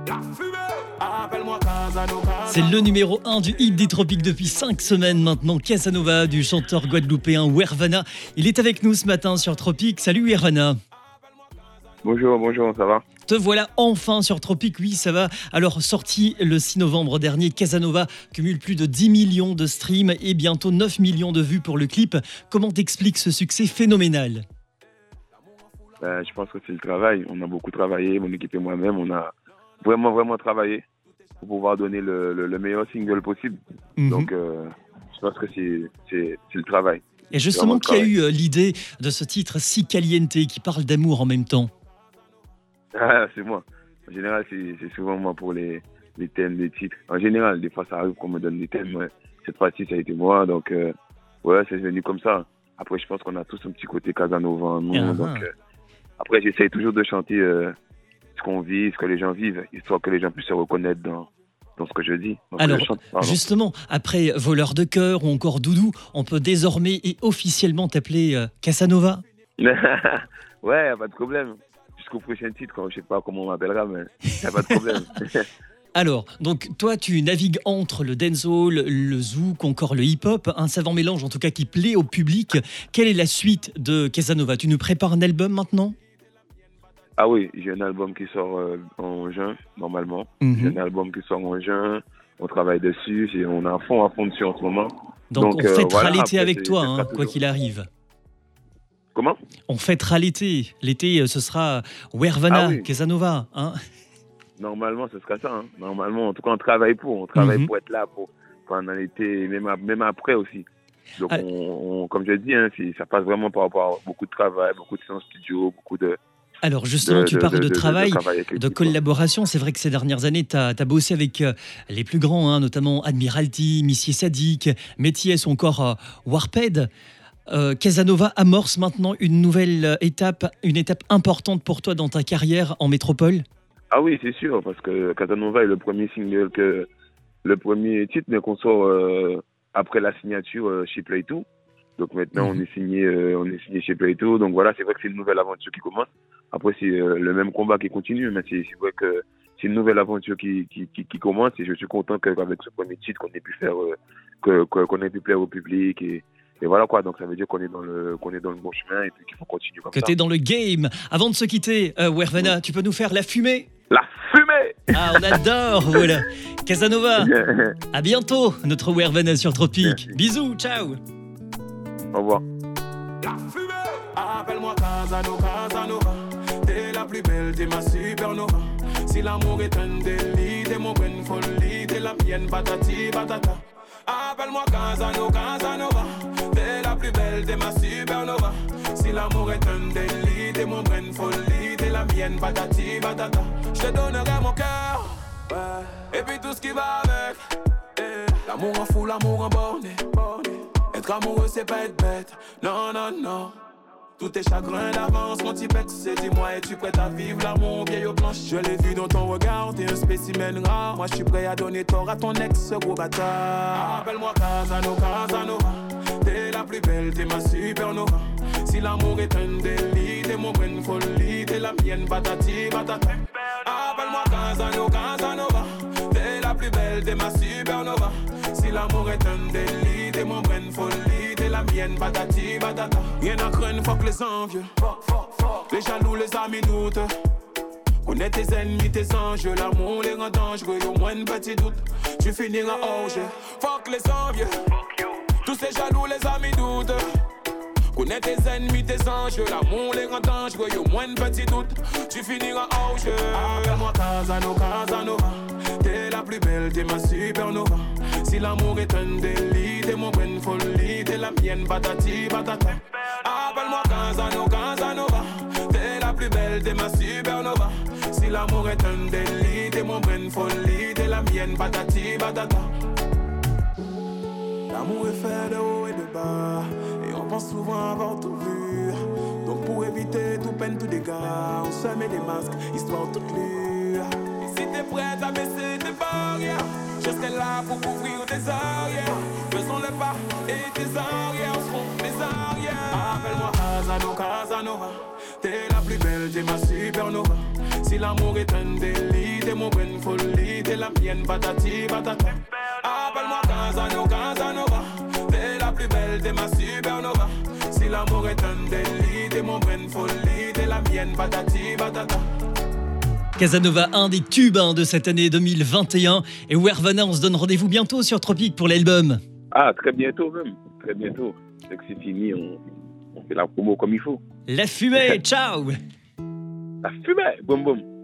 C'est le numéro 1 du hit des tropiques depuis 5 semaines maintenant. Casanova du chanteur guadeloupéen Wervana. Il est avec nous ce matin sur Tropique. Salut Wervana. Bonjour, ça va? Te voilà enfin sur Tropique, oui ça va. Alors sorti le 6 novembre dernier, Casanova cumule plus de 10 millions de streams et bientôt 9 millions de vues pour le clip. Comment t'expliques ce succès phénoménal? Je pense que c'est le travail. On a beaucoup travaillé, mon équipe et moi-même. On a vraiment travaillé pour pouvoir donner le meilleur single possible. Donc je pense que c'est le travail. Et justement, qui a eu l'idée de ce titre Si Caliente qui parle d'amour en même temps? C'est moi. En général, c'est souvent moi pour les thèmes des titres. En général, des fois, ça arrive qu'on me donne des thèmes. Ouais. Cette fois-ci, ça a été moi. Donc, c'est venu comme ça. Après, je pense qu'on a tous un petit côté Casanova en nous. Donc, après, j'essaye toujours de chanter ce qu'on vit, ce que les gens vivent, histoire que les gens puissent se reconnaître dans ce que je dis. Donc, alors, justement, après Voleur de cœur ou encore Doudou, on peut désormais et officiellement t'appeler Casanova? Ouais, pas de problème. Jusqu'au prochain titre, je sais pas comment on m'appellera, mais y a pas de problème. Alors, donc toi, tu navigues entre le dancehall, le zouk, encore le hip-hop, un savant mélange en tout cas qui plaît au public. Quelle est la suite de Casanova? Tu nous prépares un album maintenant? Ah oui, j'ai un album qui sort en juin, normalement. J'ai un album qui sort en juin, on travaille dessus, et on est à fond dessus en ce moment. Donc on fêtera l'été avec toi, quoi qu'il arrive. Comment? On fêtera l'été. L'été, ce sera Wervana, Casanova. Hein? Normalement, ce sera ça. Hein. Normalement, en tout cas, on travaille pour être là pendant l'été, même après aussi. Donc, comme je dis, ça passe vraiment par rapport à beaucoup de travail, beaucoup de séances studio, beaucoup de... Alors justement, tu parles de travail, de collaboration. C'est vrai que ces dernières années, tu as bossé avec les plus grands, notamment Admiralty, Missier Sadiq, Métis ou encore Warped. Casanova amorce maintenant une nouvelle étape, une étape importante pour toi dans ta carrière en métropole? Ah oui, c'est sûr, parce que Casanova est le premier single, le premier titre, mais qu'on sort après la signature chez Play 2. Donc maintenant, on est signé chez Play 2. Donc voilà, c'est vrai que c'est une nouvelle aventure qui commence. Après, c'est le même combat qui continue, mais c'est vrai que c'est une nouvelle aventure qui commence. Et je suis content qu'avec ce premier titre, qu'on ait pu faire, qu'on ait pu plaire au public et voilà quoi. Donc ça veut dire qu'on est dans le bon chemin et puis qu'il faut continuer comme ça. Que t'es dans le game. Avant de se quitter, Wervana, tu peux nous faire la fumée? La fumée! Ah, on adore, voilà. Casanova, à bientôt, notre Wervana sur Tropique. Bisous, ciao. Au revoir. La fumée! Appelle-moi Casanova. T'es la plus belle, t'es ma supernova. Si l'amour est un délit, t'es mon bonne folie, t'es la mienne, patati patata. Appelle-moi Casanova. T'es la plus belle, t'es ma supernova. Si l'amour est un délit, t'es mon bonne folie, t'es la mienne, patati patata. Je te donnerai mon cœur, et puis tout ce qui va avec. L'amour en fou, l'amour en borné. Être amoureux, c'est pas être bête. Non. Tous tes chagrins d'avance, mon petit c'est dis-moi, es-tu prête à vivre l'amour vieille aux planches? Je l'ai vu dans ton regard, t'es un spécimen rare. Moi je suis prêt à donner tort à ton ex, gros bâtard. Appelle-moi Casanova. T'es la plus belle, t'es ma supernova. Si l'amour est un délit, t'es mon bonne folie, t'es la mienne, patati patata. Appelle-moi Casanova. T'es la plus belle, t'es ma supernova. Si l'amour est un délit, t'es mon bonne folie, t'es la mienne, patati patata. Rien à craindre, fuck les envieux. Les jaloux, les amis doutent. Connais tes ennemis, tes enjeux. L'amour les rend dangereux, au moins un petit doute. Tu finiras hors jeu. Fuck les envieux. Tous ces jaloux, les amis doutent. Connais tes ennemis, tes enjeux. L'amour les rend dangereux, au moins un petit doute. Tu finiras hors jeu. Appelle-moi Casanova. T'es la plus belle, t'es ma supernova. Si l'amour est un délit, t'es mon bonne folie, t'es la mienne, patati patata. Appelle-moi Casanova. T'es la plus belle, t'es ma supernova. Si l'amour est un délit, t'es mon bonne folie, t'es la mienne, patati patata. L'amour est fait de haut et de bas, et on pense souvent avoir tout vu. Donc pour éviter tout peine, tout dégât, on se met des masques, histoire toute lue. Et si t'es prête à baisser tes barrières, je serai là pour couvrir tes arrières. Faisons le pas et tes arrières seront mes arrières. Appelle-moi Casanova, t'es la plus belle. belle, t'es ma supernova. Si l'amour est un délit, t'es mon bonne folie, t'es la mienne, patati patata. Appelle-moi Casanova, t'es la plus belle, t'es ma supernova. Si l'amour est un délit, t'es mon bonne folie, t'es la mienne, patati patata. Casanova, un des tubes de cette année 2021. Et Wervana, on se donne rendez-vous bientôt sur Tropique pour l'album. Ah, très bientôt même, très bientôt. Dès que c'est fini, on fait la promo comme il faut. La fumée, ciao. La fumée, boum boum.